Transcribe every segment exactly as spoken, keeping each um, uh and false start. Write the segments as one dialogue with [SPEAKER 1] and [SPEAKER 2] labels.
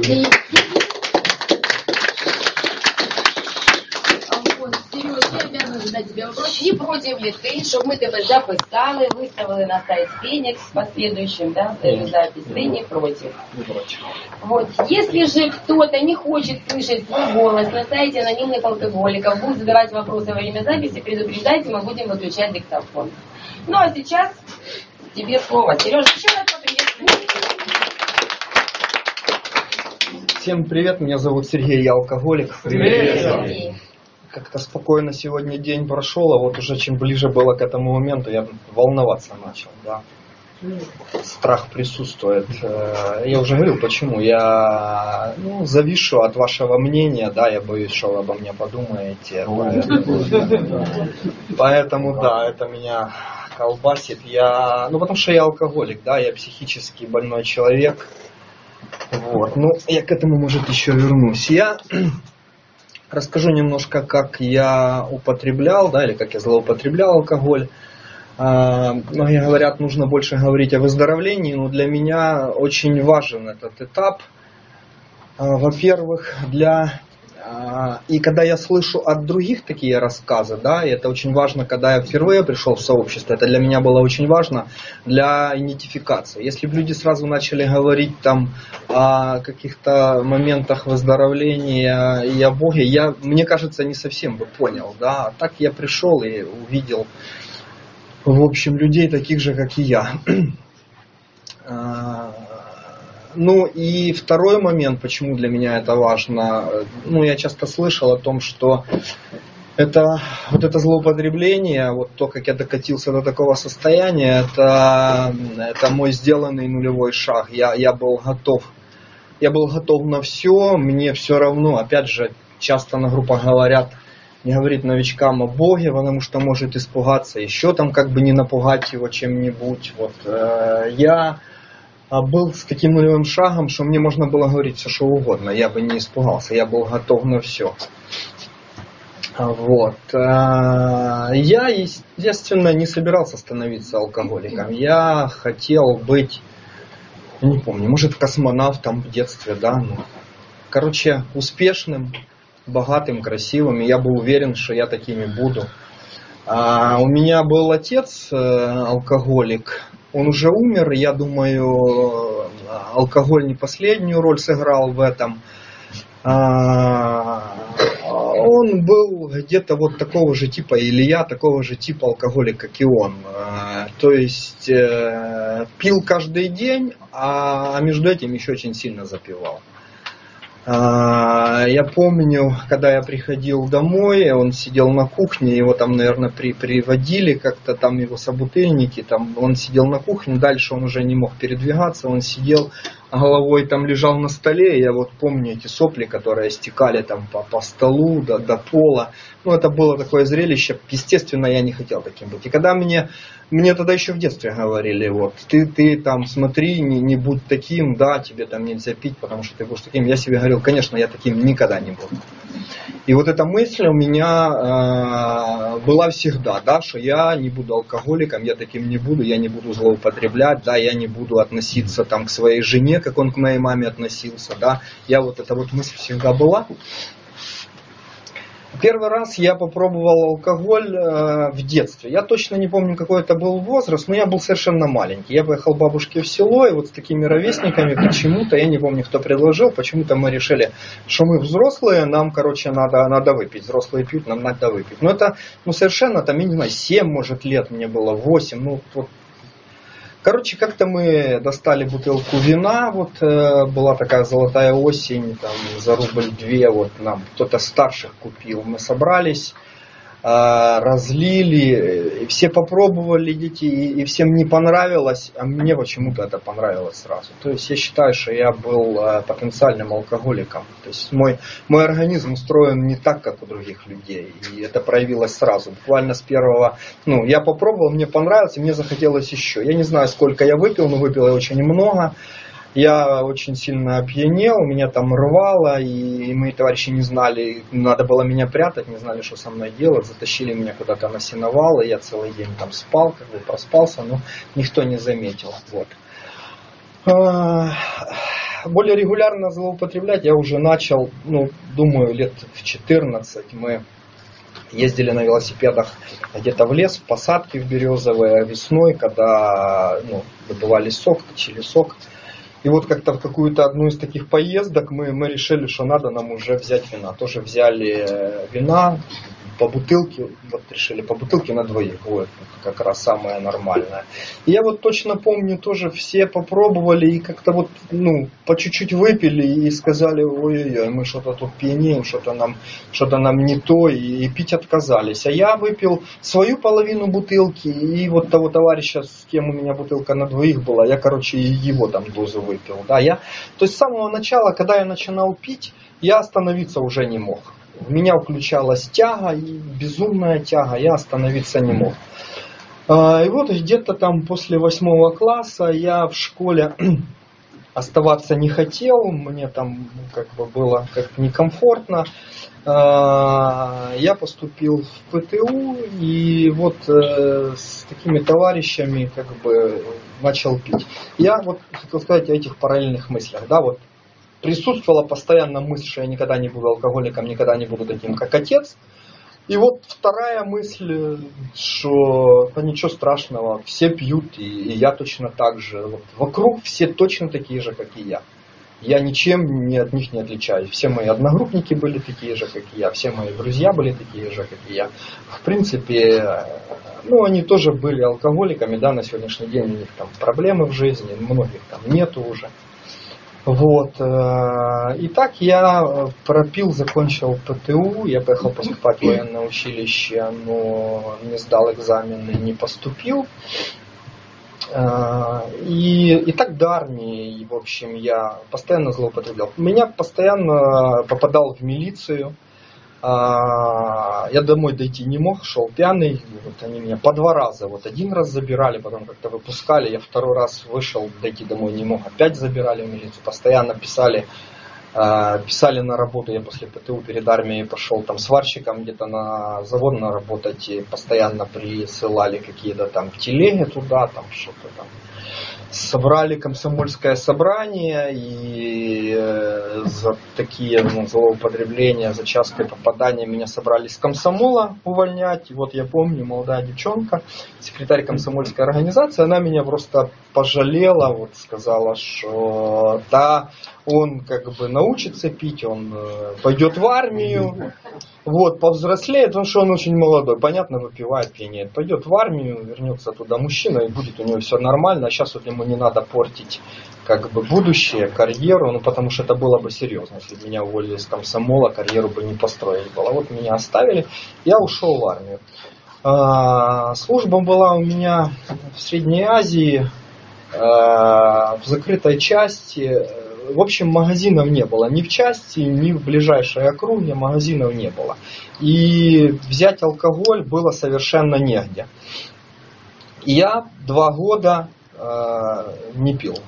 [SPEAKER 1] И, Сереж, я обязана задать тебе вопрос. Чи против ли ты, щоб ми тебе записали, выставили на сайт Феникс в последующем, да, запись? Ты не против?
[SPEAKER 2] Не против.
[SPEAKER 1] Вот. Если же кто-то не хочет слышать свой голос на сайте анонимных алкоголиков, будет задавать вопросы во время записи, предупреждайте, мы будем выключать диктофон. Ну а сейчас тебе слово. Сережа, еще раз поприветствуем.
[SPEAKER 2] Всем привет, меня зовут Сергей, я алкоголик.
[SPEAKER 1] Привет, Сергей.
[SPEAKER 2] Как-то спокойно сегодня день прошел, а вот уже чем ближе было к этому моменту, я волноваться начал, да. Страх присутствует. Я уже говорил, почему. Я ну, завишу от вашего мнения, да, я боюсь, что вы обо мне подумаете. Поэтому, поэтому да, это меня колбасит. Я, ну, потому что я алкоголик, да, я психически больной человек. Вот. Ну, я к этому, может, еще вернусь. Я расскажу немножко, как я употреблял, да, или как я злоупотреблял алкоголь. Многие говорят, нужно больше говорить о выздоровлении, но для меня очень важен этот этап. Во-первых, для... И когда я слышу от других такие рассказы, да, и это очень важно, когда я впервые пришел в сообщество, это для меня было очень важно для идентификации. Если бы люди сразу начали говорить там о каких-то моментах выздоровления и о Боге, я, мне кажется, не совсем бы понял, да. А так я пришел и увидел, в общем, людей таких же, как и я. Ну и второй момент, почему для меня это важно. Ну, я часто слышал о том, что это, вот это злоупотребление, вот то, как я докатился до такого состояния, это, это мой сделанный нулевой шаг. Я, я был готов. Я был готов на все, мне все равно. Опять же, часто на группах говорят, не говорить новичкам о Боге, потому что может испугаться, еще там как бы не напугать его чем-нибудь. Вот, э, я был с таким нулевым шагом, что мне можно было говорить все, что угодно, я бы не испугался, я был готов на все. Вот. Я, естественно, не собирался становиться алкоголиком. Я хотел быть, не помню, может, космонавтом в детстве, да. Ну, короче, успешным, богатым, красивым. И я был уверен, что я такими буду. А у меня был отец алкоголик. Он уже умер, я думаю, алкоголь не последнюю роль сыграл в этом. Он был где-то вот такого же типа, или я такого же типа алкоголик, как и он. То есть пил каждый день, а между этим еще очень сильно запивал. Я помню, когда я приходил домой, он сидел на кухне, его там, наверное, при, приводили как-то, там его собутыльники, там, он сидел на кухне, дальше он уже не мог передвигаться, он сидел, головой там лежал на столе, я вот помню эти сопли, которые стекали там по, по столу до, до пола. Ну, это было такое зрелище, естественно, я не хотел таким быть. И когда мне, мне тогда еще в детстве говорили, вот, ты, ты там смотри, не, не будь таким, да, тебе там нельзя пить, потому что ты будешь таким. Я себе говорил, конечно, я таким никогда не буду. И вот эта мысль у меня э, была всегда, да, что я не буду алкоголиком, я таким не буду, я не буду злоупотреблять, да, я не буду относиться там к своей жене, как он к моей маме относился, да. Я вот эта вот мысль всегда была. Первый раз я попробовал алкоголь э, в детстве. Я точно не помню, какой это был возраст, но я был совершенно маленький. Я поехал к бабушке в село, и вот с такими ровесниками почему-то, я не помню, кто предложил, почему-то мы решили, что мы взрослые, нам, короче, надо, надо выпить. Взрослые пьют, нам надо выпить. Но это, ну, совершенно, там, я не знаю, семь, может, лет мне было, восемь, ну, вот. Короче, как-то мы достали бутылку вина, вот э, была такая золотая осень, там за рубль две, вот нам кто-то старших купил. Мы собрались, э, разлили, и все попробовали, дети, и, и всем не понравилось, а мне почему-то это понравилось сразу. То есть я считаю, что я был э, потенциальным алкоголиком. То есть мой, мой организм устроен не так, как у других людей, и это проявилось сразу. Буквально с первого, ну, я попробовал, мне понравилось, и мне захотелось еще. Я не знаю, сколько я выпил, но выпил я очень много. Я очень сильно опьянел, меня там рвало, и мои товарищи не знали, надо было меня прятать, не знали, что со мной делать, затащили меня куда-то на сеновал, и я целый день там спал, как бы проспался, но никто не заметил. Вот. более регулярно злоупотреблять я уже начал, ну, думаю, лет в четырнадцать. Мы ездили на велосипедах где-то в лес, в посадки в березовые весной, когда, ну, добывали сок, точили сок. И вот как-то в какую-то одну из таких поездок мы, мы решили, что надо нам уже взять вина. Тоже взяли вина по бутылке, вот решили по бутылке на двоих, вот как раз самое нормальное. И я вот точно помню, тоже все попробовали и как-то вот, ну, по чуть-чуть выпили и сказали, ой-ой-ой, мы что-то тут пьянеем, что-то нам, что-то нам не то, и, и пить отказались. А я выпил свою половину бутылки, и вот того товарища, с кем у меня бутылка на двоих была, я, короче, и его там дозу выпил. Да, я, то есть с самого начала, когда я начинал пить, я остановиться уже не мог. У меня включалась тяга, и безумная тяга, я остановиться не мог. И вот где-то там после восьмого класса я в школе оставаться не хотел, мне там как бы было как некомфортно. Я поступил в ПТУ и вот с такими товарищами как бы начал пить. Я вот хотел сказать о этих параллельных мыслях, да, вот. Присутствовала постоянно мысль, что я никогда не буду алкоголиком, никогда не буду таким, как отец. И вот вторая мысль, что да ничего страшного, все пьют, и, и я точно так же. Вот вокруг все точно такие же, как и я. Я ничем не от них не отличаюсь. Все мои одногруппники были такие же, как и я. Все мои друзья были такие же, как и я. В принципе, ну, они тоже были алкоголиками, да, на сегодняшний день у них там проблемы в жизни, многих там нету уже. Вот. И так я пропил, закончил ПТУ, я поехал поступать в военное училище, но не сдал экзамены, не поступил. И, и так до армии, в общем, я постоянно злоупотреблял. Меня постоянно попадал в милицию. Я домой дойти не мог, шел пьяный, вот они меня по два раза, вот один раз забирали, потом как-то выпускали, я второй раз вышел, дойти домой не мог, опять забирали в милицию, постоянно писали, писали на работу, я после ПТУ перед армией пошел там сварщиком где-то на завод работать, и постоянно присылали какие-то там телеги туда, там что-то там. Собрали комсомольское собрание и э, за такие ну, злоупотребления, за частые попадания меня собрали с комсомола увольнять. И вот я помню, молодая девчонка, секретарь комсомольской организации, она меня просто пожалела, вот сказала, что да, он как бы научится пить, он э, пойдет в армию, вот, повзрослеет, потому что он очень молодой, понятно, выпивает, пьянеет, пойдет в армию, вернется туда мужчина, и будет у него все нормально, а сейчас вот ему не надо портить как бы будущее, карьеру, ну потому что это было бы серьезно, если бы меня уволили из комсомола, карьеру бы не построили было. Вот меня оставили, я ушел в армию. А, служба была у меня в Средней Азии, а, в закрытой части. В общем, магазинов не было ни в части, ни в ближайшей округе, магазинов не было. И взять алкоголь было совершенно негде. И я два года э, не пил.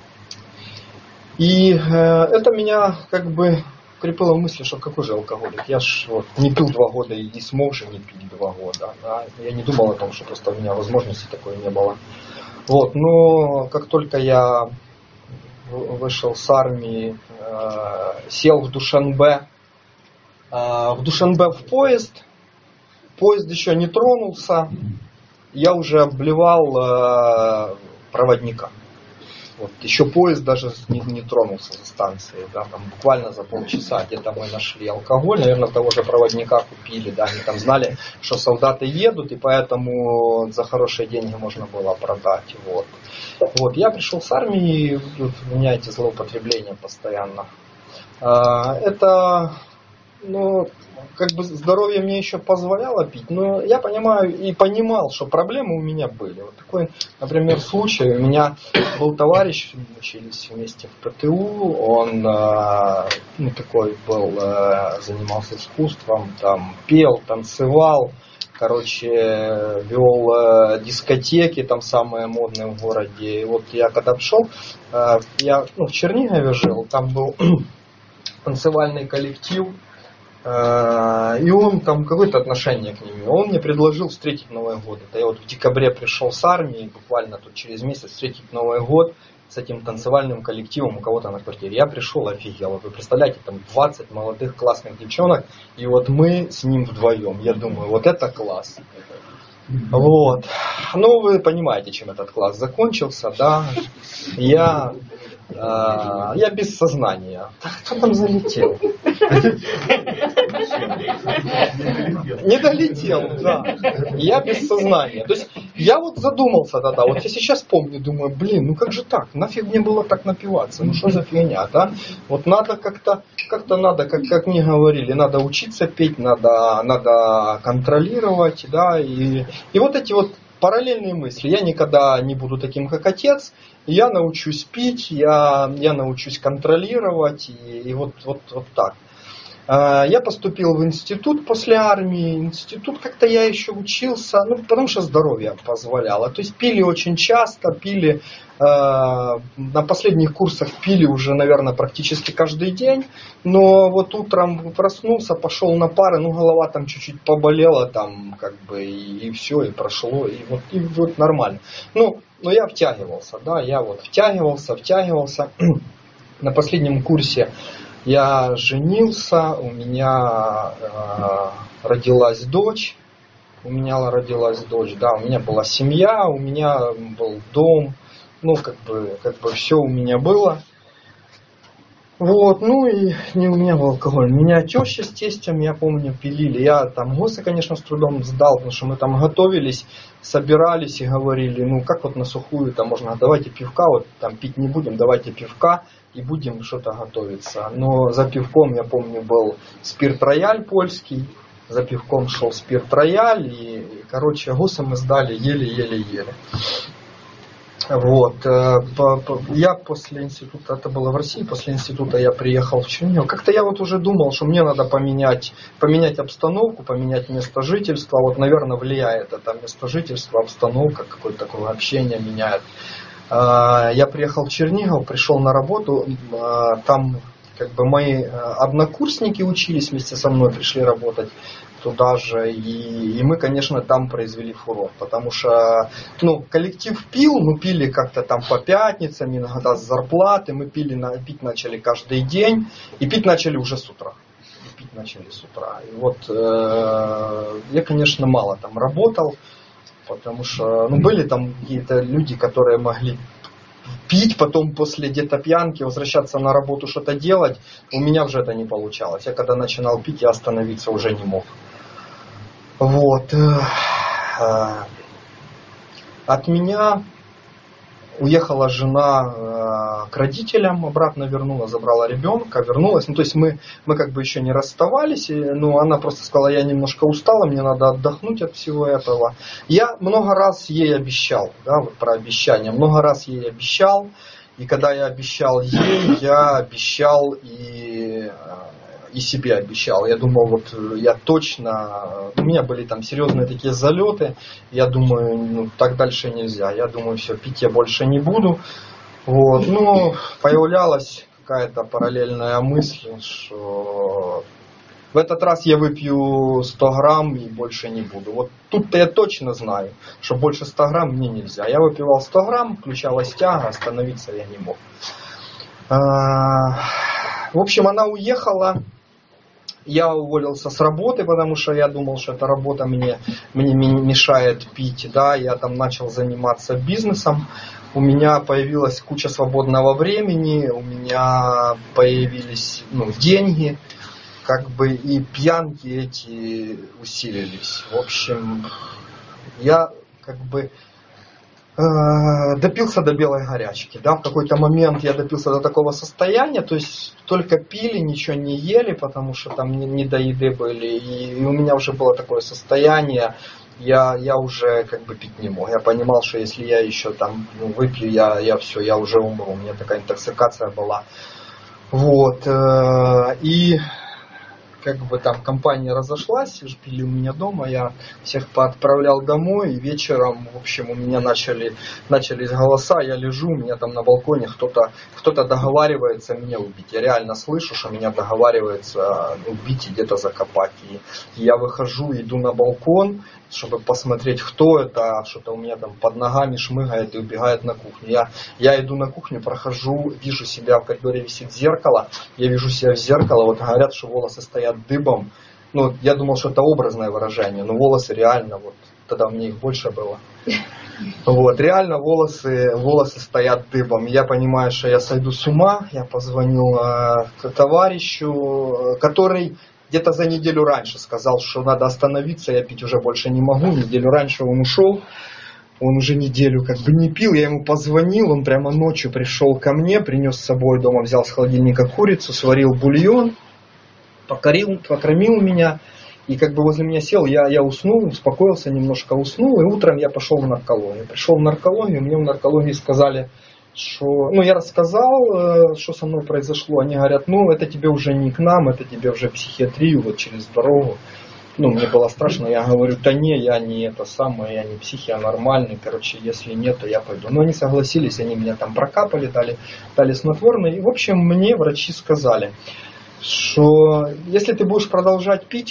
[SPEAKER 2] И э, это меня как бы укрепило в мысли, что какой же алкоголик. Я ж вот, не пил два года и не смог же не пить два года. Да? Я не думал о том, что просто у меня возможности такой не было. Вот, но как только я вышел с армии, э, сел в Душанбе, э, в Душанбе в поезд, поезд еще не тронулся, я уже обливал э, проводника. Вот, еще поезд даже не, не тронулся за станцией, да, там буквально за полчаса где-то мы нашли алкоголь, наверное, того же проводника купили, да, они там знали, что солдаты едут, и поэтому за хорошие деньги можно было продать, вот. Вот, я пришел с армии, и вот, у меня эти злоупотребления постоянно. Это, ну, как бы здоровье мне еще позволяло пить, но я понимаю и понимал, что проблемы у меня были. Вот такой, например, случай. У меня был товарищ, мы учились вместе в ПТУ, он ну, такой был, занимался искусством, там пел, танцевал, короче, вел дискотеки, там самые модные в городе. И вот я когда пришел, я ну, в Чернигове жил, там был танцевальный коллектив, и он там какое-то отношение к ним. Он мне предложил встретить Новый год. Это я вот в декабре пришел с армии, буквально тут через месяц встретить Новый год. с этим танцевальным коллективом у кого-то на квартире. Я пришел, офигел. Вы представляете, там двадцать молодых классных девчонок, и вот мы с ним вдвоем. Я думаю, вот это класс. Вот. Ну, вы понимаете, чем этот класс закончился, да? Я, э, я без сознания. Кто там залетел? Не долетел, да. Я без сознания. То есть я вот задумался тогда, вот я сейчас помню, думаю, блин, ну как же так? Нафиг мне было так напиваться? Ну что за фигня, да? Вот надо как-то, как-то надо, как, как мне говорили, надо учиться петь, надо, надо контролировать, да, и, и вот эти вот параллельные мысли. Я никогда не буду таким, как отец. Я научусь пить, я, я научусь контролировать, и, и вот, вот, вот так. Я поступил в институт после армии. Институт как-то я еще учился, ну, потому что здоровье позволяло. То есть пили очень часто, пили, э, на последних курсах пили уже, наверное, практически каждый день. Но вот утром проснулся, пошел на пары, ну, голова там чуть-чуть поболела, там, как бы, и, и все, и прошло, и вот, и вот нормально. Ну, но я втягивался, да, я вот втягивался, втягивался. На последнем курсе я женился, у меня э, родилась дочь, у меня родилась дочь, да, у меня была семья, у меня был дом, ну, как бы, как бы все у меня было. Вот, ну и не у меня был алкоголь. Меня теща с тестем, я помню, пилили. Я там ГОСы, конечно, с трудом сдал, потому что мы там готовились, собирались и говорили, ну как вот на сухую, там можно, давайте пивка, вот там пить не будем, давайте пивка и будем что-то готовиться. Но за пивком, я помню, был спирт-рояль польский, за пивком шел спирт-рояль, и, короче, ГОСы мы сдали еле-еле-еле. Вот. Я после института, это было в России, после института я приехал в Чернигов. Как-то я вот уже думал, что мне надо поменять, поменять обстановку, поменять место жительства. Вот, наверное, влияет это место жительства, обстановка, какое-то такое общение меняет. Я приехал в Чернигов, пришел на работу, там как бы мои однокурсники учились вместе со мной, пришли работать туда же, и, и мы, конечно, там произвели фурор, потому что, ну, коллектив пил, мы пили как-то там по пятницам, иногда с зарплаты, мы пили, на, пить начали каждый день, и пить начали уже с утра, и пить начали с утра, и вот э, я, конечно, мало там работал, потому что, ну, были там какие-то люди, которые могли пить, потом после где-то пьянки возвращаться на работу, что-то делать. У меня уже это не получалось. Я когда начинал пить, я остановиться уже не мог. Вот. От меня уехала жена к родителям, обратно вернула, забрала ребенка, вернулась. Ну, то есть мы, мы как бы еще не расставались, и, ну, она просто сказала, я немножко устала, мне надо отдохнуть от всего этого. Я много раз ей обещал, да, вот про обещания, много раз ей обещал, и когда я обещал ей, я обещал и, и себе обещал. Я думал, вот я точно, у меня были там серьезные такие залеты, я думаю, ну, так дальше нельзя, я думаю, все, пить я больше не буду. Вот, ну, появлялась какая-то параллельная мысль, что в этот раз я выпью сто грамм и больше не буду. Вот тут-то я точно знаю, что больше ста грамм мне нельзя. Я выпивал сто грамм, включалась тяга, остановиться я не мог. В общем, она уехала. Я уволился с работы, потому что я думал, что эта работа мне, мне мешает пить. Да, я там начал заниматься бизнесом. У меня появилась куча свободного времени, у меня появились, ну, деньги, как бы, и пьянки эти усилились. В общем, я как бы допился до белой горячки, да, в какой-то момент я допился до такого состояния, то есть только пили, ничего не ели, потому что там не, не до еды были, и, и у меня уже было такое состояние, я, я уже как бы пить не мог, я понимал, что если я еще там, ну, выпью, я, я все, я уже умру, у меня такая интоксикация была, вот, и как бы там компания разошлась, пили у меня дома, я всех поотправлял домой, и вечером, в общем, у меня начали, начались голоса, я лежу, у меня там на балконе кто-то, кто-то договаривается меня убить. Я реально слышу, что меня договаривается убить и где-то закопать. И я выхожу, иду на балкон, чтобы посмотреть, кто это, что-то у меня там под ногами шмыгает и убегает на кухню. Я, я иду на кухню, прохожу, вижу себя, в коридоре висит зеркало, я вижу себя в зеркало, вот говорят, что волосы стоят дыбом. Ну, я думал, что это образное выражение, но волосы реально, вот тогда мне их больше было. Вот, реально волосы, волосы стоят дыбом. Я понимаю, что я сойду с ума, я позвонил э, товарищу, который где-то за неделю раньше сказал, что надо остановиться, я пить уже больше не могу. Неделю раньше он ушел, он уже неделю как бы не пил. Я ему позвонил, он прямо ночью пришел ко мне, принес с собой дома, взял с холодильника курицу, сварил бульон, покорил, покормил меня. И как бы возле меня сел, я, я уснул, успокоился, немножко уснул. И утром я пошел в наркологию. Пришел в наркологию, мне в наркологии сказали, что, ну, я рассказал, что со мной произошло. Они говорят, ну, это тебе уже не к нам, это тебе уже в психиатрию, вот через дорогу. Ну, мне было страшно, я говорю, да не, я не это самое, я не псих, я нормальный, короче, если нет, то я пойду. Но они согласились, они меня там прокапали, дали, дали снотворное. И, в общем, мне врачи сказали, что если ты будешь продолжать пить,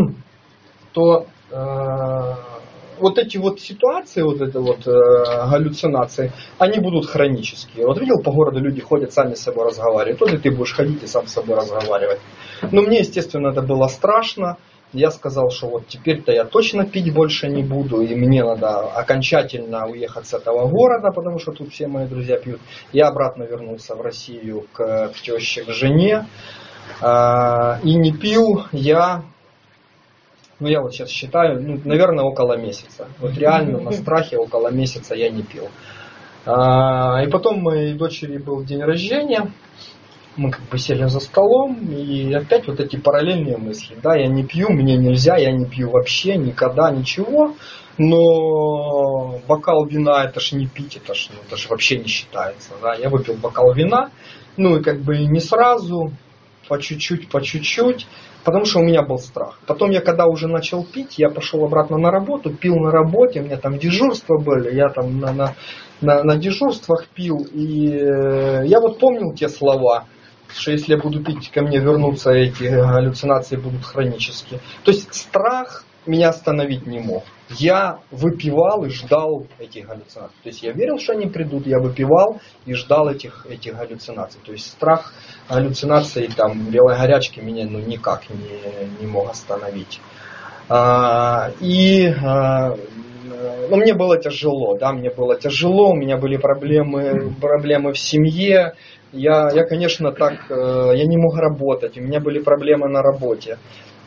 [SPEAKER 2] то э, вот эти вот ситуации, вот эти вот э, галлюцинации, они будут хронические. Вот видел, по городу люди ходят, сами с собой разговаривают. Вот и ты будешь ходить и сам с собой разговаривать. Но мне, естественно, это было страшно. Я сказал, что вот теперь-то я точно пить больше не буду, и мне надо окончательно уехать с этого города, потому что тут все мои друзья пьют. Я обратно вернулся в Россию к, к теще, к жене. Э, и не пил я... Ну, я вот сейчас считаю, ну, наверное, около месяца. Вот реально на страхе около месяца я не пил. А, и потом моей дочери был день рождения. Мы как бы сели за столом, и опять вот эти параллельные мысли. Да, я не пью, мне нельзя, я не пью вообще, никогда, ничего. Но бокал вина, это ж не пить, это ж, ну, это ж вообще не считается. Да? Я выпил бокал вина, ну и как бы не сразу, по чуть-чуть, по чуть-чуть. Потому что у меня был страх. Потом я когда уже начал пить, я пошел обратно на работу, пил на работе, у меня там дежурства были, я там на, на, на, на дежурствах пил. И э, я вот помнил те слова, что если я буду пить, ко мне вернутся эти галлюцинации, будут хронические. То есть страх меня остановить не мог. Я выпивал и ждал этих галлюцинаций. То есть я верил, что они придут, я выпивал и ждал этих, этих галлюцинаций. То есть страх галлюцинаций, там, белой горячки меня ну, никак не, не мог остановить. А, и а, ну, мне было тяжело, да, мне было тяжело, у меня были проблемы, проблемы в семье. Я, я, конечно, так, я не мог работать, у меня были проблемы на работе.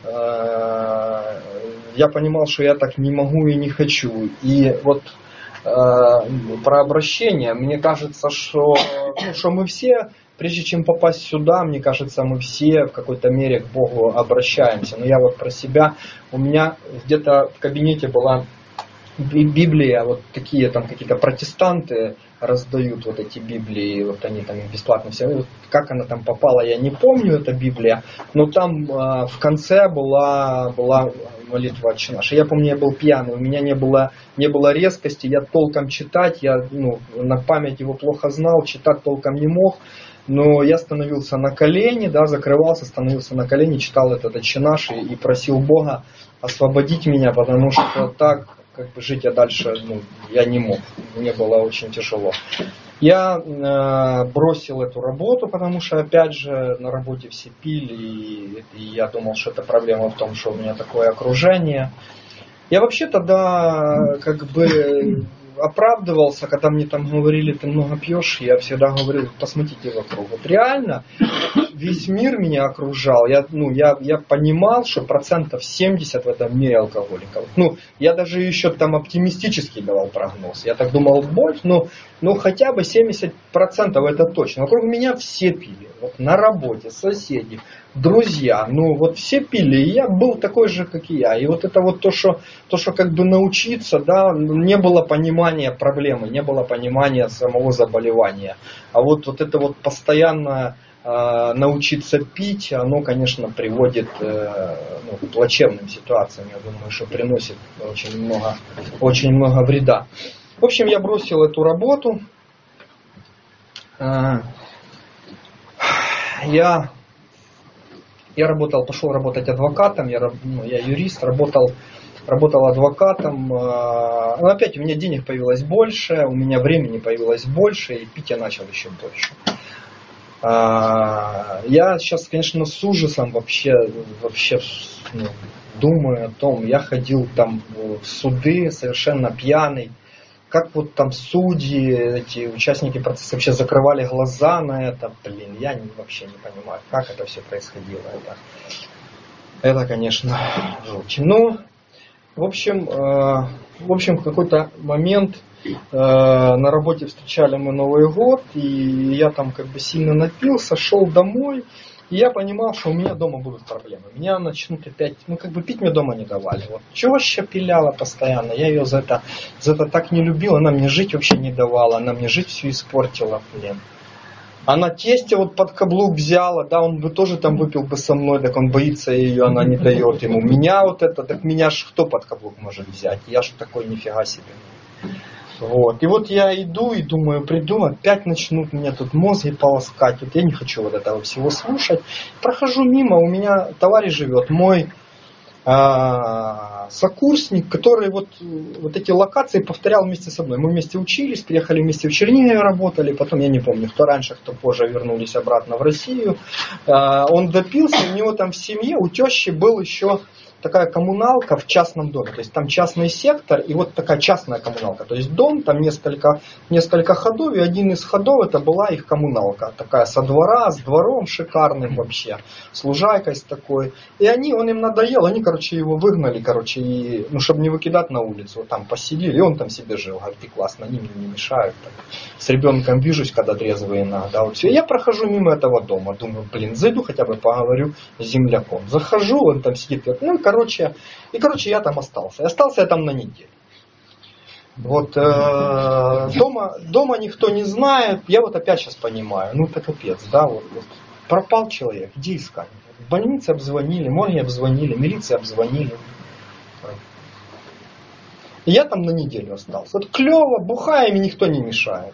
[SPEAKER 2] Я понимал, что я так не могу и не хочу. И вот э, про обращение, мне кажется, что, ну, что мы все, прежде чем попасть сюда, мне кажется, мы все в какой-то мере к Богу обращаемся. Но я вот про себя, у меня где-то в кабинете была Библия, вот такие там какие-то протестанты раздают вот эти Библии, вот они там бесплатно все. Вот как она там попала, я не помню, эта Библия, но там э, в конце была, была молитва «Отче наш». Я помню, я был пьяный, у меня не было, не было резкости, я толком читать, я ну, на память его плохо знал, читать толком не мог. Но я становился на колени, да, закрывался, становился на колени, читал этот «Отче наш» и, и просил Бога освободить меня, потому что так как бы жить я дальше ну, я не мог, мне было очень тяжело. Я э, бросил эту работу, потому что опять же на работе все пили, и, и я думал, что это проблема в том, что у меня такое окружение. Я вообще тогда как бы оправдывался, когда мне там говорили, ты много пьешь, я всегда говорил, посмотрите вокруг. Вот реально весь мир меня окружал. Я, ну, я, я понимал, что процентов семьдесят в этом мире алкоголиков. Ну, я даже еще там оптимистически давал прогноз. Я так думал, больше, но ну, хотя бы семьдесят процентов это точно. Вокруг меня все пили. Вот на работе, соседи, друзья. Ну, вот все пили, и я был такой же, как и я. И вот это вот то, что, то, что как бы научиться, да, не было понимания проблемы, не было понимания самого заболевания. А вот, вот это вот постоянное научиться пить, оно, конечно, приводит ну, к плачевным ситуациям. Я думаю, что приносит очень много, очень много вреда. В общем, я бросил эту работу. Я, я работал, пошел работать адвокатом, я, ну, я юрист, работал, работал адвокатом. Но опять у меня денег появилось больше, у меня времени появилось больше, и пить я начал еще больше. Я сейчас, конечно, с ужасом вообще, вообще ну, думаю о том, я ходил там в суды совершенно пьяный, как вот там судьи, эти участники процесса вообще закрывали глаза на это, блин, я не, вообще не понимаю, как это все происходило. Это, это конечно, жуть. Ну, в общем, э, в общем, в какой-то момент на работе встречали мы Новый год, и я там как бы сильно напился, шел домой, и я понимал, что у меня дома будут проблемы. Меня начнут опять, ну как бы пить мне дома не давали. Вот теща пиляла постоянно, я ее за это, за это так не любил, она мне жить вообще не давала, она мне жить все испортила, блин. Она тестя вот под каблук взяла, да, он бы тоже там выпил бы со мной, так он боится ее, она не дает ему. Меня вот это, так меня ж кто под каблук может взять? Я ж такой нифига себе. Вот. И вот я иду и думаю, приду, опять начнут мне тут мозги полоскать. Вот я не хочу вот этого всего слушать. Прохожу мимо, у меня товарищ живет, мой а, сокурсник, который вот, вот эти локации повторял вместе со мной. Мы вместе учились, приехали вместе в Чернигове, работали, потом я не помню, кто раньше, кто позже вернулись обратно в Россию. А, он допился, у него там в семье, у тещи был еще такая коммуналка в частном доме, то есть там частный сектор и вот такая частная коммуналка, то есть дом, там несколько, несколько ходов, и один из ходов это была их коммуналка, такая со двора, с двором шикарным вообще, с лужайкой с такой, и они, он им надоел, они, короче, его выгнали, короче, и, ну, чтобы не выкидать на улицу, вот там посидели, и он там себе жил, говорит, и классно, они мне не мешают, так. С ребенком вижусь, когда трезвый иногда, вот все, я прохожу мимо этого дома, думаю, блин, зайду хотя бы поговорю с земляком, захожу, он там сидит, ну, Короче, и, короче, я там остался. И остался я там на неделю. Вот, э, дома, дома никто не знает. Я вот опять сейчас понимаю. Ну, это капец, да, вот, вот. Пропал человек, где искать? В больнице обзвонили, морги обзвонили, милиция обзвонили. И я там на неделю остался. Вот клево, бухаем, и никто не мешает.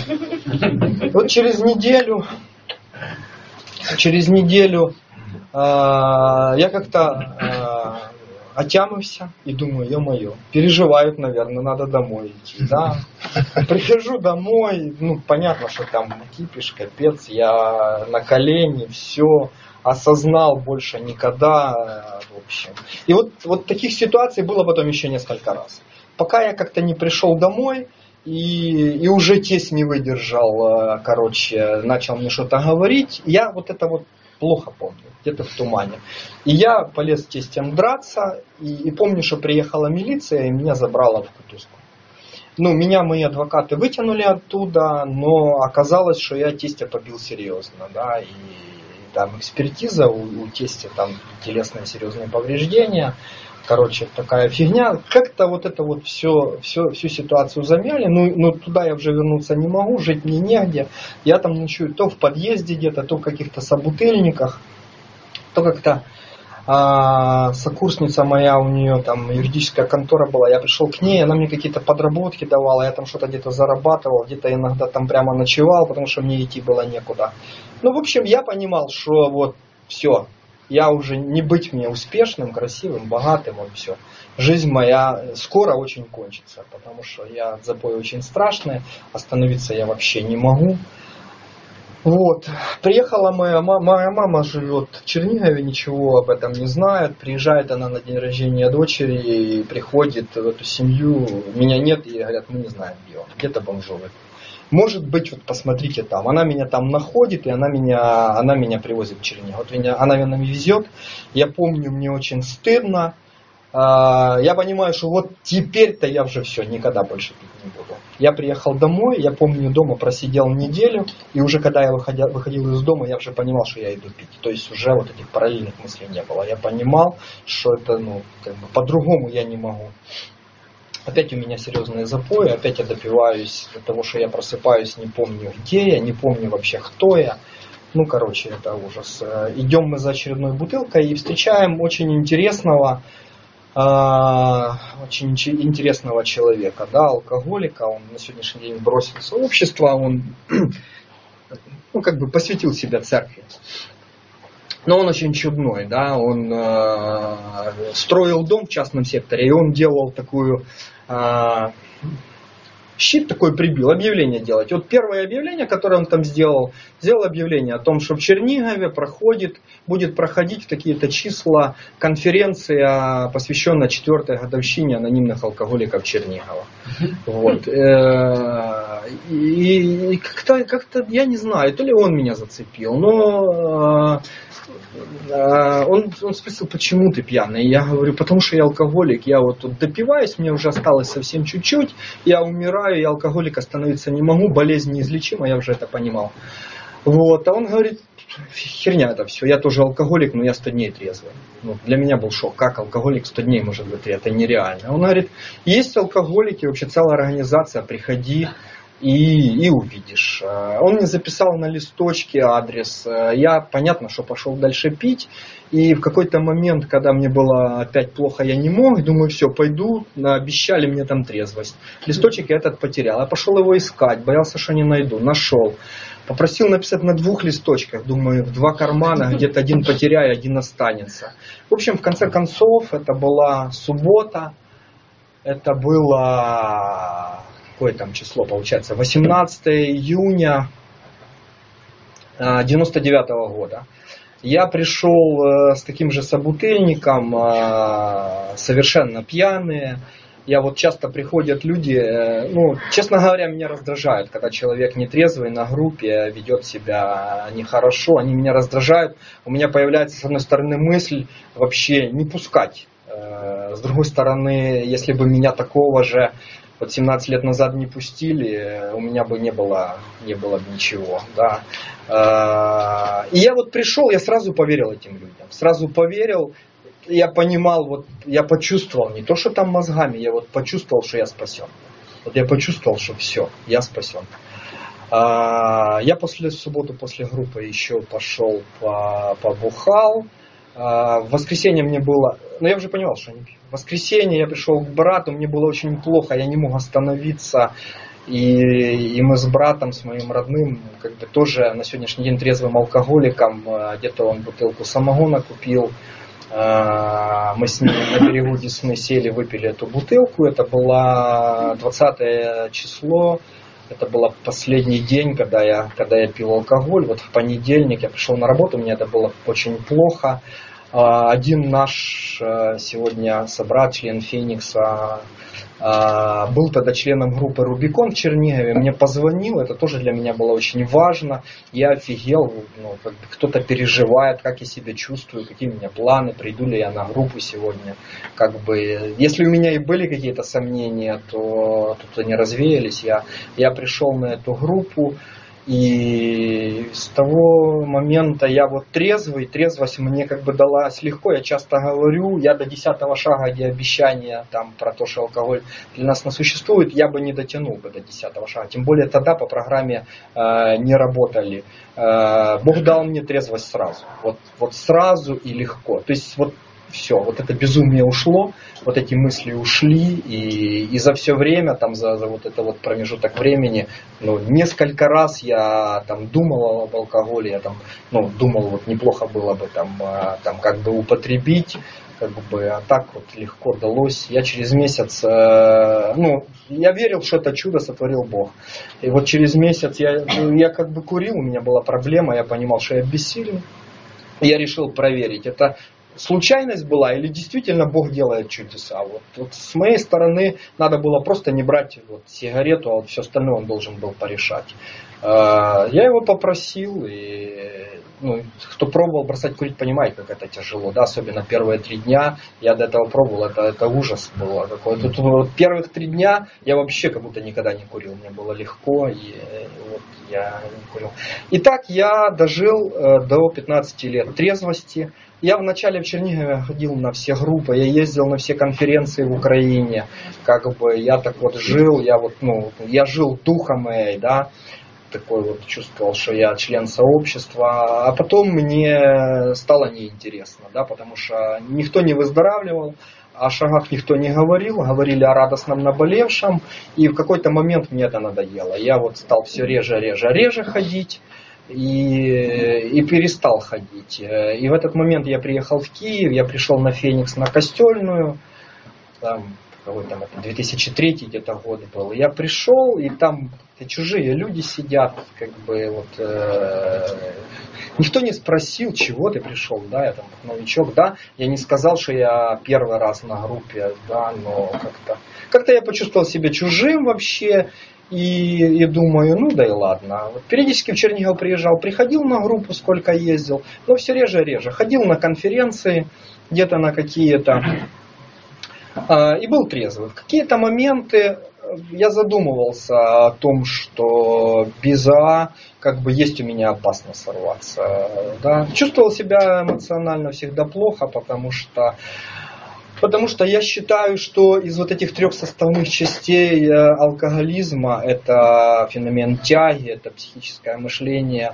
[SPEAKER 2] Вот через неделю, через неделю я как-то э, отямывся и думаю, ё-моё, переживают, наверное, надо домой идти, да. Прихожу домой, ну, понятно, что там кипиш, капец, я на колени, все, осознал больше никогда, в общем. И вот, вот таких ситуаций было потом еще несколько раз. Пока я как-то не пришел домой, и, и уже тесть не выдержал, короче, начал мне что-то говорить, я вот это вот плохо помню, где-то в тумане. И я полез с тестем драться, и, и помню, что приехала милиция, и меня забрала в кутузку. Ну, меня мои адвокаты вытянули оттуда, но оказалось, что я тестя побил серьезно, да, и, и там экспертиза, у, у тестя там телесные серьезные повреждения. Короче, такая фигня. Как-то вот это вот все, все, всю ситуацию замяли. Ну, ну, туда я уже вернуться не могу, жить мне негде. Я там ночую то в подъезде где-то, то в каких-то собутыльниках, то как-то а, сокурсница моя, у нее там юридическая контора была. Я пришел к ней, она мне какие-то подработки давала, я там что-то где-то зарабатывал, где-то иногда там прямо ночевал, потому что мне идти было некуда. Ну, в общем, я понимал, что вот все. Я уже не быть мне успешным, красивым, богатым, вот все. Жизнь моя скоро очень кончится, потому что я запой очень страшный, остановиться я вообще не могу. Вот. Приехала моя мама, моя мама живет в Чернигове, ничего об этом не знает. Приезжает она на день рождения дочери и приходит в эту семью. Меня нет, и говорят, мы не знаем, где он, где-то бомжует. Может быть, вот посмотрите там, она меня там находит, и она меня, она меня привозит в Чернигов. Вот меня, она меня везет, я помню, мне очень стыдно. Я понимаю, что вот теперь-то я уже все, никогда больше пить не буду. Я приехал домой, я помню, дома просидел неделю, и уже когда я выходил, выходил из дома, я уже понимал, что я иду пить. То есть уже вот этих параллельных мыслей не было. Я понимал, что это, ну, как бы по-другому я не могу. Опять у меня серьезные запои, опять я допиваюсь до того, что я просыпаюсь, не помню где я, не помню вообще кто я. Ну, короче, это ужас. Идем мы за очередной бутылкой и встречаем очень интересного, э, очень интересного человека, да, алкоголика. Он на сегодняшний день бросил сообщество, он, ну, как бы посвятил себя церкви. Но он очень чудной, да, он э, строил дом в частном секторе, и он делал такую... Э, щит такой прибил, объявление делать. И вот первое объявление, которое он там сделал, сделал объявление о том, что в Чернигове проходит, будет проходить в такие-то числа конференция, посвященная четвертой годовщине анонимных алкоголиков Чернигова. Вот. И как-то, как-то, я не знаю, то ли он меня зацепил, но он, он спросил, почему ты пьяный? Я говорю, потому что я алкоголик, я вот тут допиваюсь, мне уже осталось совсем чуть-чуть, я умираю, я алкоголик, остановиться не могу, болезнь неизлечима, я уже это понимал. Вот, а он говорит, херня это все, я тоже алкоголик, но я сто дней трезвый. Ну, для меня был шок, как алкоголик сто дней может быть, это нереально. Он говорит, есть алкоголики, вообще целая организация, приходи. И, и увидишь. Он мне записал на листочке адрес. Я, понятно, что пошел дальше пить. И в какой-то момент, когда мне было опять плохо, я не мог. Думаю, все, пойду. Обещали мне там трезвость. Листочек я этот потерял. Я пошел его искать. Боялся, что не найду. Нашел. Попросил написать на двух листочках. Думаю, в два кармана. Где-то один потеряю, один останется. В общем, в конце концов, это была суббота. Это было... Какое там число получается? восемнадцатое июня девяносто девятого года. Я пришел с таким же собутыльником, совершенно пьяные. Я вот часто приходят люди, ну, честно говоря, меня раздражают, когда человек нетрезвый на группе ведет себя нехорошо. Они меня раздражают. У меня появляется, с одной стороны, мысль вообще не пускать. С другой стороны, если бы меня такого же вот семнадцать лет назад не пустили, у меня бы не было, не было бы ничего. Да. И я вот пришел, я сразу поверил этим людям. Сразу поверил, я понимал, вот я почувствовал, не то, что там мозгами, я вот почувствовал, что я спасен. Вот я почувствовал, что все, я спасен. Я после в субботу, после группы еще пошел побухал. В воскресенье мне было, ну я уже понимал, что не пью. В воскресенье я пришел к брату, мне было очень плохо, я не мог остановиться. И, и мы с братом, с моим родным, как бы тоже на сегодняшний день трезвым алкоголиком, где-то он бутылку самогона купил. Мы с ним на берегу Десны сели, выпили эту бутылку. Это было двадцатое число. Это был последний день, когда я, когда я пил алкоголь. Вот в понедельник я пришел на работу, мне это было очень плохо. Один наш сегодня собрат, член Феникса, был тогда членом группы Рубикон в Чернигове, мне позвонил, это тоже для меня было очень важно. Я офигел, ну, как бы кто-то переживает, как я себя чувствую, какие у меня планы, приду ли я на группу сегодня. Как бы, если у меня и были какие-то сомнения, то тут они развеялись. Я, я пришел на эту группу. И с того момента я вот трезвый, трезвость мне как бы далась легко. Я часто говорю, я до десятого шага, где обещания там, про то, что алкоголь для нас не существует, я бы не дотянул бы до десятого шага. Тем более тогда по программе э, не работали. Э, Бог дал мне трезвость сразу. Вот, вот сразу и легко. То есть вот все, вот это безумие ушло, вот эти мысли ушли, и, и за все время, там, за, за вот это вот промежуток времени, ну, несколько раз я там думал об алкоголе, я там, ну, думал, вот неплохо было бы там, там как бы употребить, как бы, а так вот легко далось. Я через месяц, э, ну, я верил, что это чудо сотворил Бог. И вот через месяц я, я как бы курил, у меня была проблема, я понимал, что я бессилен. Я решил проверить, это случайность была или действительно Бог делает чудеса. Вот, вот с моей стороны надо было просто не брать вот сигарету, а вот все остальное он должен был порешать. Я его попросил, и ну, кто пробовал бросать курить, понимает, как это тяжело, да, особенно первые три дня. Я до этого пробовал, это, это ужас было. Тут, вот, первых три дня я вообще как будто никогда не курил, мне было легко, и вот я не курил. Итак, я дожил до пятнадцати лет трезвости. Я вначале в Чернигове ходил на все группы, я ездил на все конференции в Украине, как бы я так вот жил, я вот, ну, я жил духом, да. такой вот чувствовал, что я член сообщества, а потом мне стало неинтересно, да, потому что никто не выздоравливал, о шагах никто не говорил, говорили о радостном наболевшем, и в какой-то момент мне это надоело. Я вот стал все реже, реже, реже ходить, и, и перестал ходить. И в этот момент я приехал в Киев, я пришел на Феникс на Костельную, там, какой там это, две тысячи третий где-то год был. Я пришел, и там чужие люди сидят, как бы вот э, никто не спросил, чего ты пришел, да, я там новичок, да, я не сказал, что я первый раз на группе, да, но как-то как-то я почувствовал себя чужим вообще, и, и думаю, ну да и ладно. Вот периодически в Чернигов приезжал, приходил на группу, сколько ездил, но все реже и реже. Ходил на конференции, где-то на какие-то, и был трезвый. В какие-то моменты я задумывался о том, что без АА как бы есть у меня опасность сорваться. Да? Чувствовал себя эмоционально всегда плохо, потому что, потому что я считаю, что из вот этих трех составных частей алкоголизма, это феномен тяги, это психическое мышление,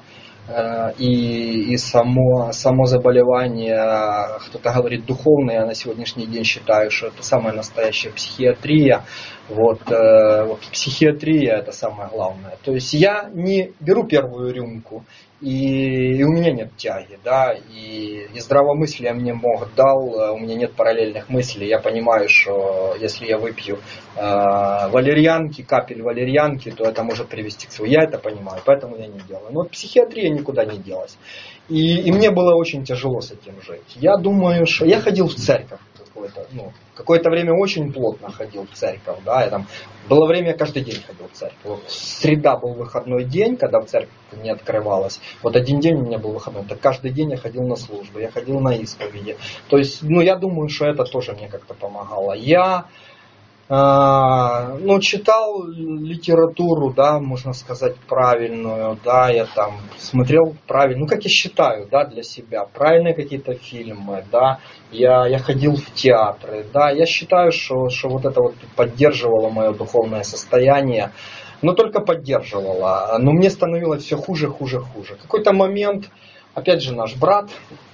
[SPEAKER 2] И, и само, само заболевание, кто-то говорит духовное, я на сегодняшний день считаю, что это самая настоящая психиатрия. Вот, э, вот психиатрия это самое главное. То есть я не беру первую рюмку, и, и у меня нет тяги, да, и, и здравомыслие мне Бог дал, у меня нет параллельных мыслей. Я понимаю, что если я выпью э, валерьянки, капель валерьянки, то это может привести к своему. Я это понимаю, поэтому я не делаю. Но вот психиатрия никуда не делась. И, и мне было очень тяжело с этим жить. Я думаю, что я ходил в церковь. Какое-то, ну, какое-то время очень плотно ходил в церковь, да, я там, было время, я каждый день ходил в церковь. Вот среда был выходной день, когда в церковь не открывалась. Вот один день у меня был выходной, так каждый день я ходил на службу, я ходил на исповеди. То есть, ну, я думаю, что это тоже мне как-то помогало. Я ну, читал литературу, да, можно сказать, правильную, да, я там смотрел правильно, ну, как я считаю, да, для себя, правильные какие-то фильмы, да, я, я ходил в театры, да, я считаю, что, что вот это вот поддерживало мое духовное состояние, но только поддерживало, но мне становилось все хуже, хуже, хуже. В какой-то момент, опять же, наш брат,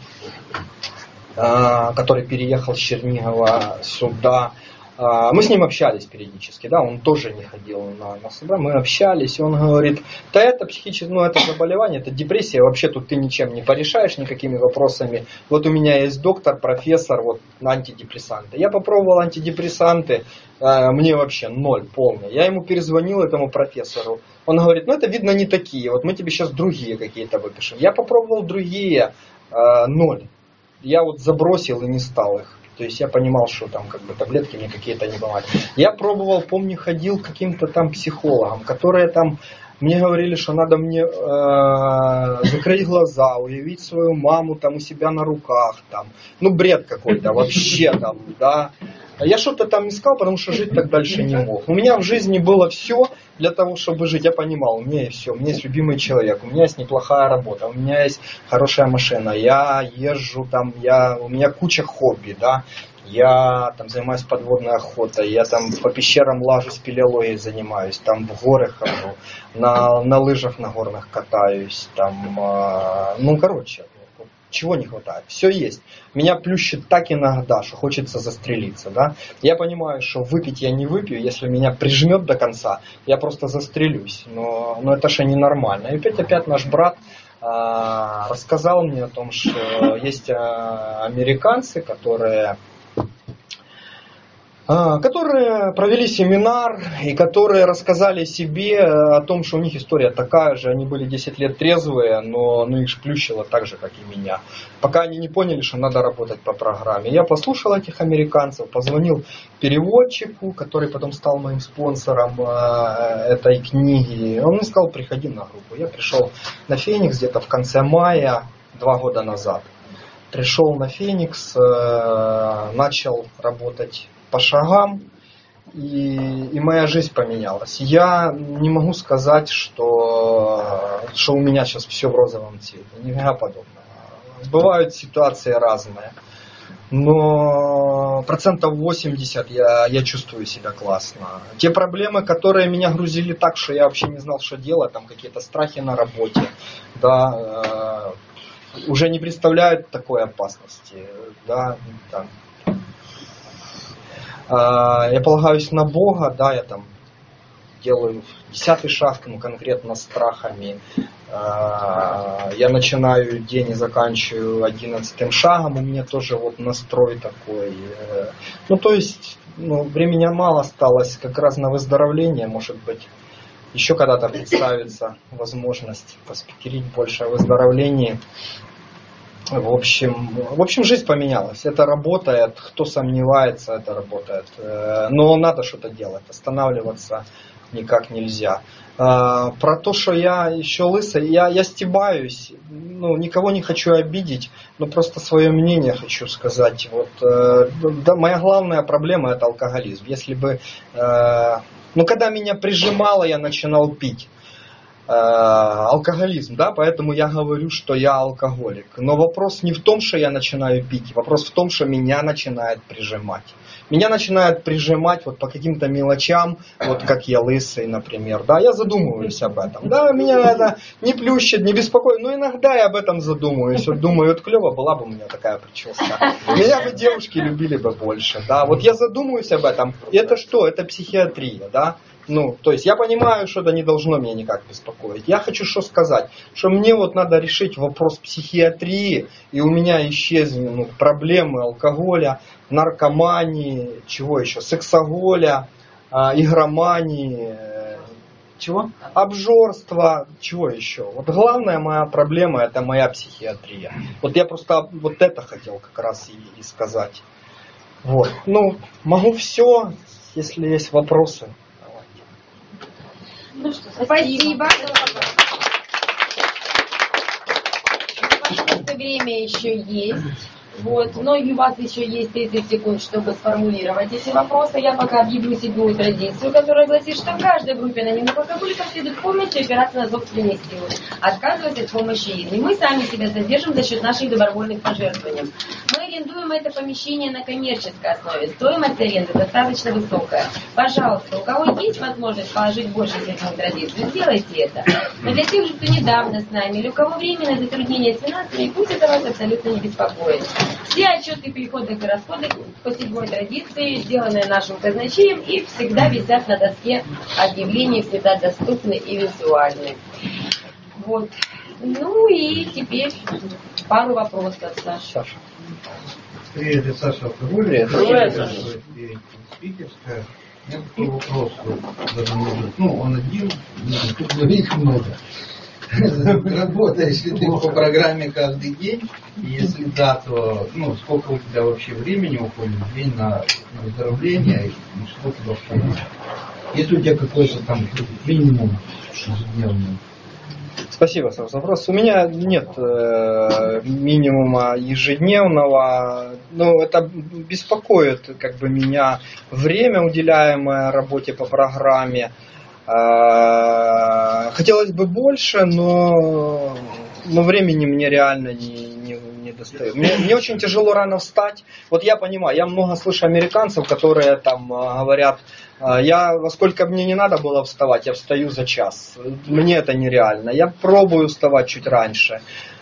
[SPEAKER 2] который переехал с Чернигова сюда, мы с ним общались периодически, да, он тоже не ходил на, на суда, мы общались, и он говорит, да это психическое, ну это заболевание, это депрессия, вообще тут ты ничем не порешаешь, никакими вопросами. Вот у меня есть доктор, профессор, вот на антидепрессанты. Я попробовал антидепрессанты, мне вообще ноль полный. Я ему перезвонил, этому профессору, он говорит, ну это видно не такие, вот мы тебе сейчас другие какие-то выпишем. Я попробовал другие, ноль. Я вот забросил и не стал их. То есть я понимал, что там как бы таблетки мне какие-то не помогают. Я пробовал, помню, ходил к каким-то там психологам, которые там мне говорили, что надо мне э, закрыть глаза, уявить свою маму там у себя на руках, там, ну бред какой-то вообще там, да. Я что-то там искал, потому что жить так дальше не мог. У меня в жизни было все для того, чтобы жить. Я понимал, у меня есть все. У меня есть любимый человек, у меня есть неплохая работа, у меня есть хорошая машина. Я езжу там, я, у меня куча хобби, да. Я там занимаюсь подводной охотой, я там по пещерам лажу, спелеологией занимаюсь, там в горы хожу, на, на лыжах на горных катаюсь, там, э, ну короче. Чего не хватает? Все есть. Меня плющит так иногда, что хочется застрелиться. Да? Я понимаю, что выпить я не выпью. Если меня прижмет до конца, я просто застрелюсь. Но, но это же ненормально. И опять, опять наш брат а, рассказал мне о том, что есть а, американцы, которые... которые провели семинар и которые рассказали себе о том, что у них история такая же, они были десять лет трезвые, но, но их шплющило так же, как и меня. Пока они не поняли, что надо работать по программе. Я послушал этих американцев, позвонил переводчику, который потом стал моим спонсором этой книги. Он мне сказал, приходи на группу. Я пришел на Феникс где-то в конце мая, два года назад. Пришел на Феникс, начал работать по шагам, и, и моя жизнь поменялась. Я не могу сказать, что, что у меня сейчас все в розовом цвете. Нифига подобного. Бывают ситуации разные. но процентов восемьдесят я, я чувствую себя классно. Те проблемы, которые меня грузили так, что я вообще не знал, что делать, там какие-то страхи на работе, да, э, уже не представляют такой опасности. Да, там. Э, я полагаюсь на Бога, да, я там делаю десятый шаг, ну, конкретно страхами. Я начинаю день и заканчиваю одиннадцатым шагом, у меня тоже вот настрой такой. Ну, то есть, ну, времени мало осталось как раз на выздоровление, может быть, еще когда-то представится возможность поспикерить больше о выздоровлении. В общем, в общем, жизнь поменялась. Это работает, кто сомневается, это работает. Но надо что-то делать, останавливаться никак нельзя. Про то, что я еще лысый, я, я стебаюсь, ну, никого не хочу обидеть, но просто свое мнение хочу сказать. Вот, да, моя главная проблема это алкоголизм. Если бы, ну, когда меня прижимало, я начинал пить. Алкоголизм, да, поэтому я говорю, что я алкоголик. Но вопрос не в том, что я начинаю пить, вопрос в том, что меня начинает прижимать. Меня начинает прижимать вот по каким-то мелочам, вот как я лысый, например, да, я задумываюсь об этом, да, меня это не плющит, не беспокоит, но иногда я об этом задумываюсь, вот думаю, вот клево была бы у меня такая прическа, меня бы девушки любили бы больше, да, вот я задумываюсь об этом, и это что, это психиатрия, да. Ну, то есть я понимаю, что это не должно меня никак беспокоить. Я хочу что сказать, что мне вот надо решить вопрос психиатрии, и у меня исчезнут ну, проблемы алкоголя, наркомании, чего еще, сексоголя, э, игромании, э, чего? Обжорства, чего еще. Вот главная моя проблема это моя психиатрия. Вот я просто вот это хотел как раз и, и сказать. Вот. Ну, могу все, если есть вопросы.
[SPEAKER 1] Ну что, спасибо. Пожалуйста, время еще есть. Вот, но и у вас еще есть тридцать секунд, чтобы сформулировать эти вопросы. Я пока объявлю седьмую традицию, которая гласит, что в каждой группе анонимных алкоголиков следует помнить и опираться на собственные силы, отказываясь от помощи им. И мы сами себя содержим за счет наших добровольных пожертвований. Мы арендуем это помещение на коммерческой основе. Стоимость аренды достаточно высокая. Пожалуйста, у кого есть возможность положить больше седьмой традиции, сделайте это. Но для тех же, кто недавно с нами, или у кого временное затруднение с финансами, пусть это вас абсолютно не беспокоит. Все отчеты переходов и расходов по седьмой традиции, сделанные нашим казначеем, и всегда висят на доске объявлений, всегда доступны и визуальны. Вот. Ну и теперь пару вопросов, Саша.
[SPEAKER 3] Привет, это Саша Алкоголь.
[SPEAKER 1] Привет, Саша.
[SPEAKER 3] Спикерская. У меня такой вопрос. Ну, он один, но их много. Работаешь ли ты по программе каждый день? И если да, то ну, сколько у тебя вообще времени уходит в день на, на выздоровление и что ты должен? Если у тебя какой-то там минимум ежедневный?
[SPEAKER 2] Спасибо за вопрос. У меня нет э, минимума ежедневного. Ну, это беспокоит как бы меня время, уделяемое работе по программе. Хотелось бы больше, но, но времени мне реально не, не, не достает. Мне, мне очень тяжело рано встать. Вот я понимаю, я много слышу американцев, которые там говорят, я во сколько мне не надо было вставать, я встаю за час. Мне это нереально. Я пробую вставать чуть раньше,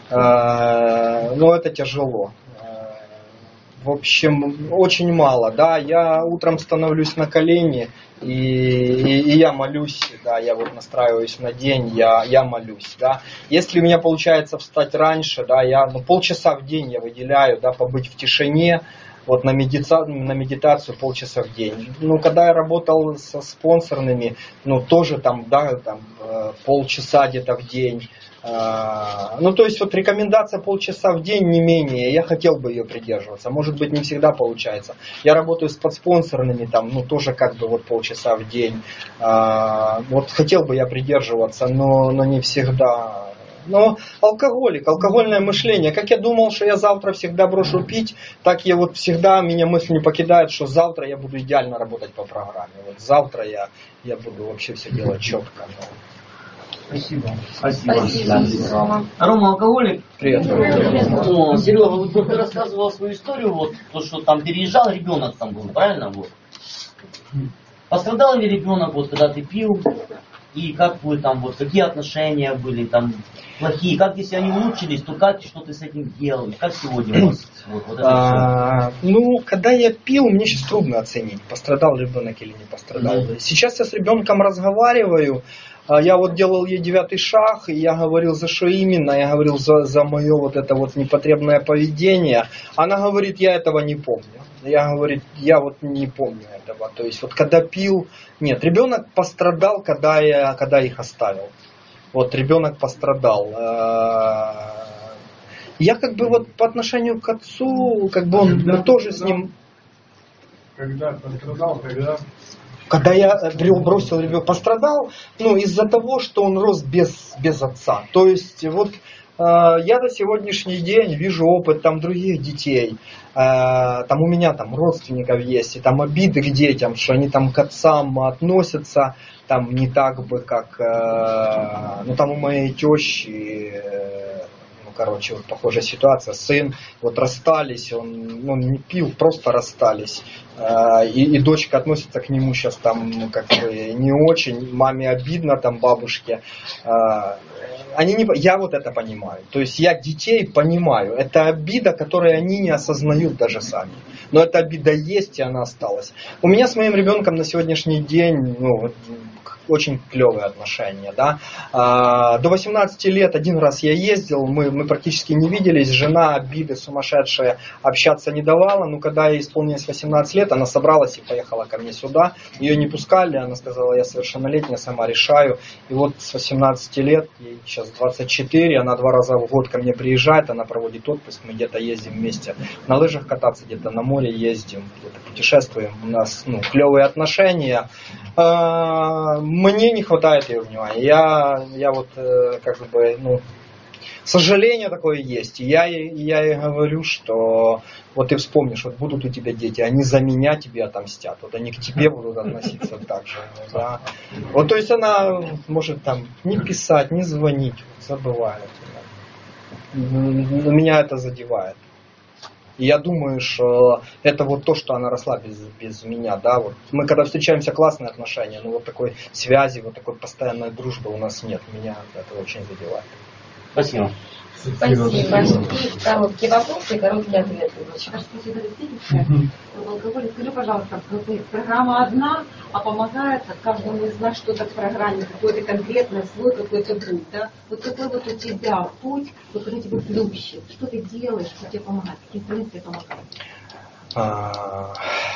[SPEAKER 2] но это тяжело. В общем, очень мало, да, я утром становлюсь на колени, и, и, и я молюсь, да, я вот настраиваюсь на день, я, я молюсь, да. Если у меня получается встать раньше, да, я ну, полчаса в день я выделяю, да, побыть в тишине, вот на, медица, на медитацию полчаса в день. Ну, когда я работал со спонсорными, ну, тоже там, да, там, полчаса где-то в день. Ну, то есть, вот рекомендация полчаса в день, не менее, я хотел бы ее придерживаться. Может быть, не всегда получается. Я работаю с подспонсорными, там, ну, тоже как бы вот полчаса в день. Вот хотел бы я придерживаться, но, но не всегда. Но алкоголик, алкогольное мышление. Как я думал, что я завтра всегда брошу пить, так я вот всегда, меня мысль не покидает, что завтра я буду идеально работать по программе. Вот завтра я, я буду вообще все делать четко.
[SPEAKER 3] Спасибо.
[SPEAKER 4] Спасибо.
[SPEAKER 1] Спасибо, Рома.
[SPEAKER 4] Рома алкоголик?
[SPEAKER 2] Привет.
[SPEAKER 4] О, Серега, вот ты рассказывал свою историю, вот то, что там переезжал, ребенок там был, правильно? Вот. Пострадал ли ребенок, вот когда ты пил? И как вы там, вот какие отношения были там плохие? Как если они улучшились, то как, что ты с этим делал? Как сегодня у вас вот, вот это
[SPEAKER 2] А, ну, когда я пил, мне сейчас трудно оценить, пострадал ребенок или не пострадал.
[SPEAKER 4] Mm-hmm.
[SPEAKER 2] Сейчас я с ребенком разговариваю. Я вот делал ей девятый шаг, и я говорил, за что именно, я говорил за, за мое вот это вот непотребное поведение. Она говорит, я этого не помню. Я говорю, я вот не помню этого. То есть вот когда пил, нет, ребенок пострадал, когда я, когда их оставил. Вот ребенок пострадал. Я как бы вот по отношению к отцу, как бы он мы тоже с ним.
[SPEAKER 5] Когда пострадал, когда.
[SPEAKER 2] Когда я бросил ребенка, пострадал, ну, из-за того, что он рос без, без отца. То есть, вот э, я до сегодняшний день вижу опыт там других детей. Э, там у меня там родственников есть, и там обиды к детям, что они там к отцам относятся, там не так бы, как, э, ну, там у моей тещи, э, ну, короче, вот похожая ситуация, сын, вот расстались, он, он не пил, просто расстались. И, и дочка относится к нему сейчас там, ну, как бы не очень, маме обидно, там бабушке. Они не, я вот это понимаю. То есть я детей понимаю. Это обида, которую они не осознают даже сами. Но эта обида есть, и она осталась. У меня с моим ребенком на сегодняшний день, ну, очень клевые отношения, да. А, до восемнадцати лет один раз я ездил, мы, мы практически не виделись, жена обиды сумасшедшая общаться не давала, но когда ей исполнилось восемнадцать лет, она собралась и поехала ко мне сюда, ее не пускали, она сказала, я совершеннолетняя, сама решаю, и вот с восемнадцати лет, ей сейчас двадцать четыре, она два раза в год ко мне приезжает, она проводит отпуск, мы где-то ездим вместе на лыжах кататься, где-то на море ездим, где-то путешествуем, у нас, ну, клевые отношения. Мне не хватает ее внимания. Я, я вот как бы, ну, сожаление такое есть. И я, я ей говорю, что вот ты вспомнишь, вот будут у тебя дети, они за меня тебе отомстят. Вот они к тебе будут относиться так же. Да. Вот, то есть она может там не писать, не звонить, забывает. Меня это задевает. И я думаю, что это вот то, что она росла без, без меня, да, вот. Мы когда встречаемся, классные отношения, но вот такой связи, вот такой постоянной дружбы у нас нет. Меня это очень задевает.
[SPEAKER 4] Спасибо.
[SPEAKER 1] Спасибо. И короткий вопрос и короткий ответ.
[SPEAKER 6] Скажи, пожалуйста, программа одна, а помогает каждому из нас что-то в программе, какой-то конкретный свой какой-то путь, да? Вот какой вот у тебя путь, вот который тебя плющит, что ты делаешь, что тебе помогает, какие инструменты тебе помогают?
[SPEAKER 2] А,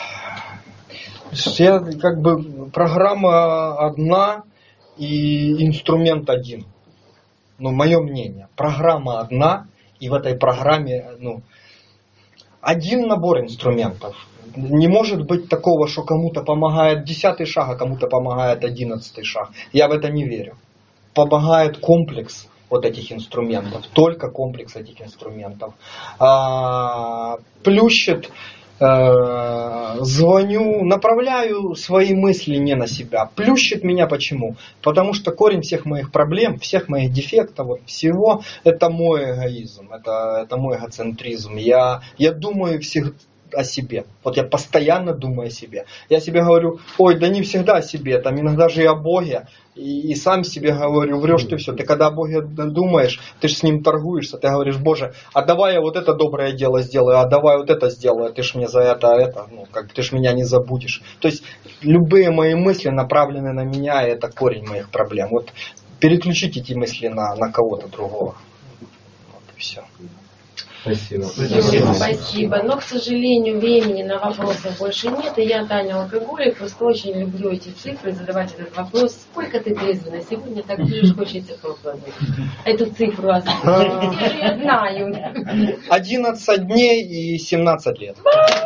[SPEAKER 2] я, как бы, программа одна и инструмент один. Ну, мое мнение, программа одна, и в этой программе, ну, один набор инструментов. Не может быть такого, что кому-то помогает десятый шаг, а кому-то помогает одиннадцатый шаг. Я в это не верю. Помогает комплекс вот этих инструментов, только комплекс этих инструментов. А, плющит, э, звоню, направляю свои мысли не на себя. Плющит меня почему? Потому что корень всех моих проблем, всех моих дефектов, вот всего, это мой эгоизм, это, это мой эгоцентризм. Я, я думаю всегда о себе. Вот я постоянно думаю о себе. Я себе говорю, ой, да не всегда о себе, там иногда же и о Боге. И, и сам себе говорю, врешь ты все. Ты когда о Боге думаешь, ты же с ним торгуешься, ты говоришь, Боже, а давай я вот это доброе дело сделаю, а давай вот это сделаю, ты ж мне за это, это, ну, как ты ж меня не забудешь. То есть любые мои мысли направлены на меня, и это корень моих проблем. Вот переключить эти мысли на, на кого-то другого. Вот и все.
[SPEAKER 3] Спасибо.
[SPEAKER 1] Спасибо. Спасибо. Но, к сожалению, времени на вопросы больше нет. И я, Таня, алкоголик, просто очень люблю эти цифры, задавать этот вопрос. Сколько ты трезвый на сегодня? Так лишь хочется просто эту цифру озвучить. Я же я знаю.
[SPEAKER 2] одиннадцать дней и семнадцать лет.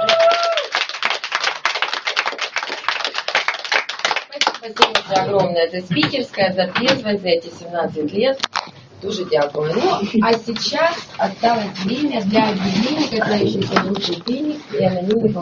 [SPEAKER 1] Спасибо огромное за спикерское, за трезвость, за эти семнадцать лет. Дуже дякую. Ну, а сейчас осталось время для объявления касающихся группы «Феникс» и анонимных